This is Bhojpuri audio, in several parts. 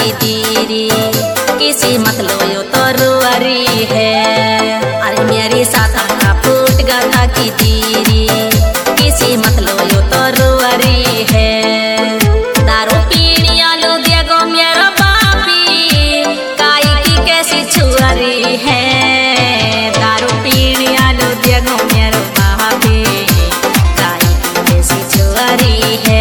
की दीरी, किसी मत लो यो तो रुआरी है। अरे मेरी साथा का फूट गाथा की दीरी, किसी मत लो यो तो रुआरी है। दारू पीनिया लो देगो मेरा बापी, काई की कैसी छुआरी है। दारू पीनिया लो देगो मेरा बापी, काई की कैसी छुआरी है।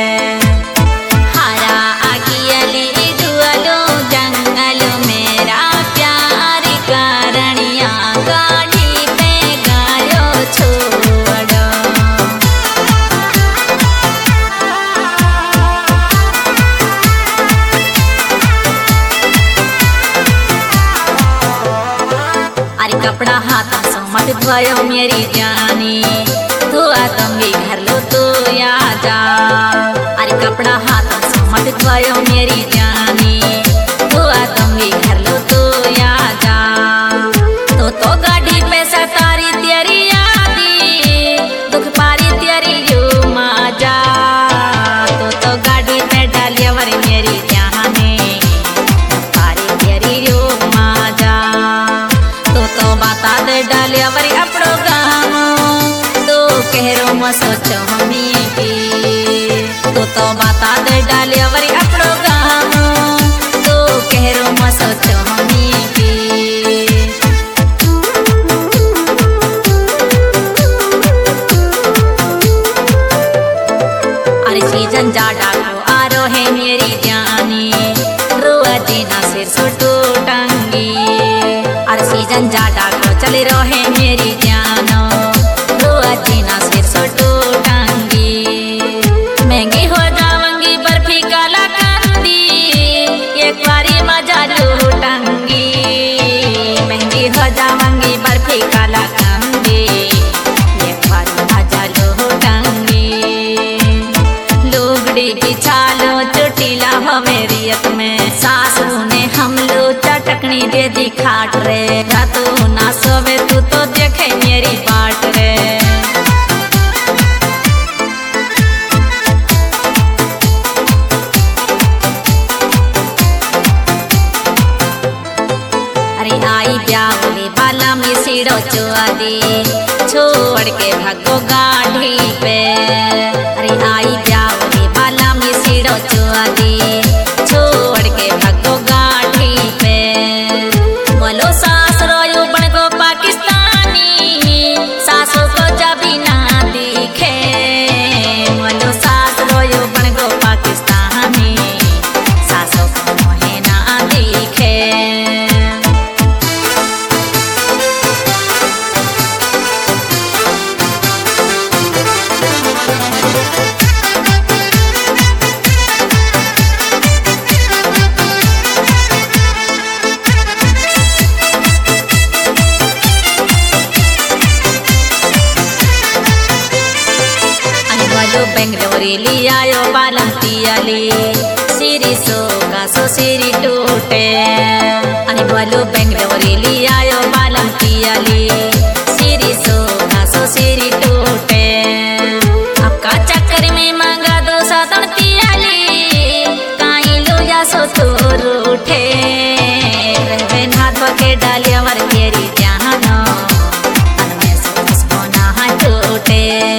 कपड़ा हाथ से मत धोयो मेरी जानी, तू आतंगी घर लो तू या जा। अरे कपड़ा हाथ से मत धोयो मेरी जानी, तू आतंगी घर लो तू या जा। तो गाड़ी पे सतारी तेरी यादी, दुख पारी तेरी यू माजा। तो गाड़ी पे डालिया वरी मेरी जानी, पारी तेरी यू माजा। तो बता दे डालिया वरी अपनो गाम, तो कहरो म सोचो हमी की। तो बता दे डालिया वरी अपनो गाम, तो कहरो म सोचो हमी की। अरे सीजन जाड़ा को आरो है मेरी जानी, रोआ जीना सिर सुटू टंगी। अरे सीजन जाड़ा को चले रहे मेरी जानो, रोआ जीना सिर सुटू टंगी। महंगी हो जावंगी बर्फी काला कंदी, एक बारी मजा लूटंगी। महंगी हो जावंगी बर्फी काला कंदी, एक बारी मजा लूटंगी। लुगड़ी बिछा लो चुटीला हो मेरी यत में, सासू ने हम लो चटकनी दे दी खाट रे। रातों ना सोवे तू तो देखे मेरी बाट रे। अरे आई ब्यावली बाला में सीढ़ो चुआदी, छोड़ के भागो गाड़ी पे। अरे आई ब्यावली बाला में सीढ़ो चुआदी, छोड़ के भागो गाड़ी पे। बोलो सास रोयो बन गो पाकिस्तानी, सासों को जबी ना दिखे। बोलो सास रोयो बन गो पाकिस्तानी, सासों को मोहे ना दिखे। बेंगलोरी लियायो बालम तियाली, सिरी सो का सो सिरी टूटे। अरे बोलो बेंगलोरी लियायो बालम तियाली, सिरी सो का सो सिरी टूटे। अब का चक्कर में मांगा दो सातन तियाली, काई लो या सो तो रूठे। रहवे नाथ के डालिया वर तेरी जानो, अनमे सो उसको ना टूटे।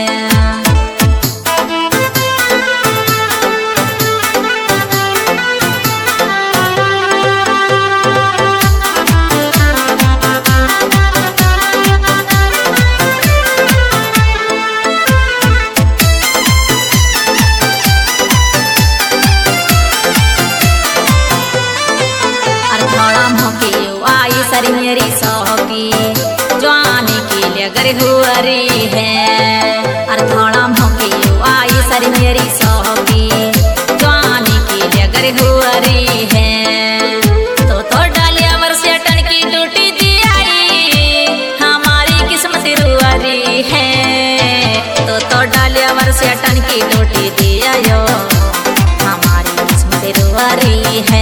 सरी मेरी सोहकी जवानी की लगर हुआरी है। अरे थोड़ा मोकी आई सरी मेरी सोहकी जवानी की लगर हुआरी है। तो डालिया वर्षे टन की टूटी दी आई, हमारी किस्मत रुआरी है। तो डालिया वर्षे टन की टूटी दी आयो, हमारी किस्मत रुआरी है।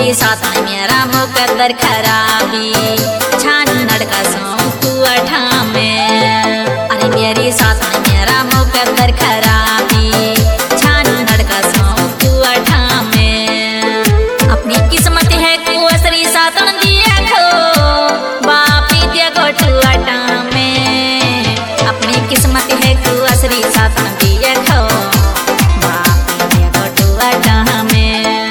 मेरी साथ मेरा मुकद्दर खराबी छान नड़का सौ कुआठा में। अरे मेरी साथ मेरा मुकद्दर खराबी छान नड़का सौ कुआठा में। अपनी किस्मत है कुअसरी सातन दिया खो बापी दिया गोठुआटा में। अपनी किस्मत है कुअसरी सातन दिया खो बापी दिया गोठुआटा में।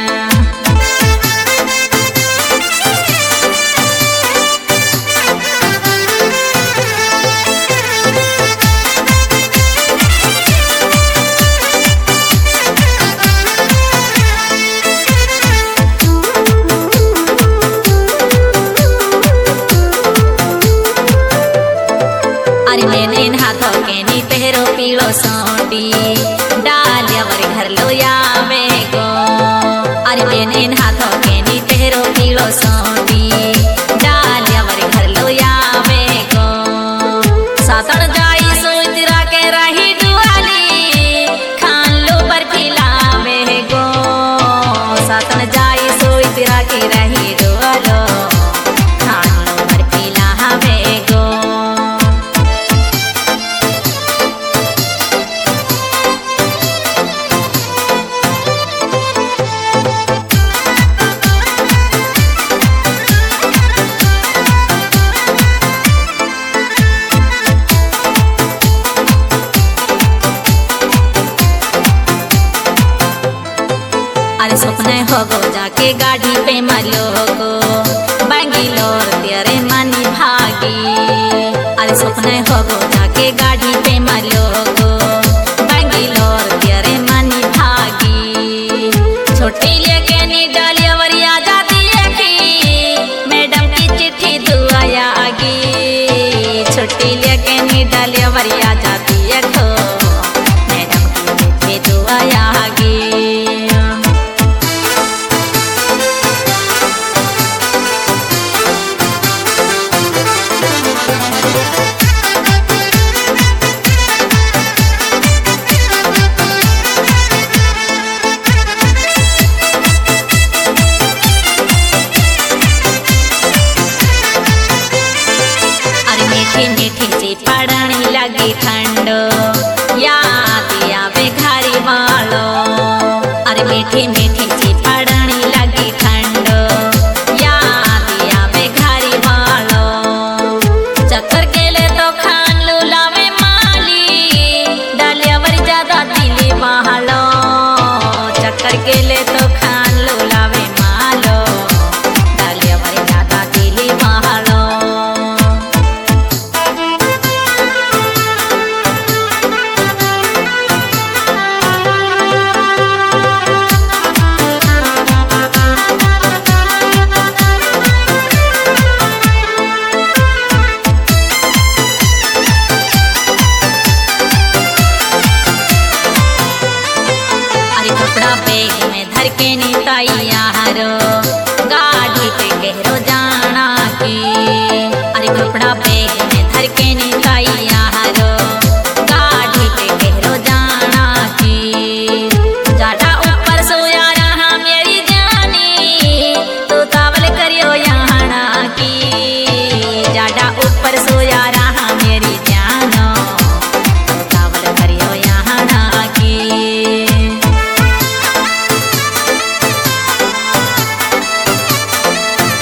अरे मैंने हाथों के नी पहरो पीलो सोटी डालिया वर घर लो या मेको। अरे मैंने हाथों के नी पहरो पीलो सोटी डालिया वर घर लो या मेको। सातन जाई सोई तिरा के रही दुआली खान लो बर्फीला मेको। सातन जाई सोई तिरा के रही दुआलो खान लो बर्फीला मेको। अरे सपने हो गो जाके गाड़ी पे मलो गो बैंगलोर तेरे मनी भागी। अरे सपने हो गो जाके गाड़ी पे मलो गो बैंगलोर तेरे मनी भागी। छोटी लेके नी डालिया वरिया जाती है कि मैडम की चिट्ठी दुआया आगी। छोटी लेके नी डालिया वरिया जाती है खो मैडम की चिट्ठी दुआया आगी। मीठी मीठी सी पड़ने लगी ठंडो याद आवे घरी वालो। अरे मीठी मीठी सी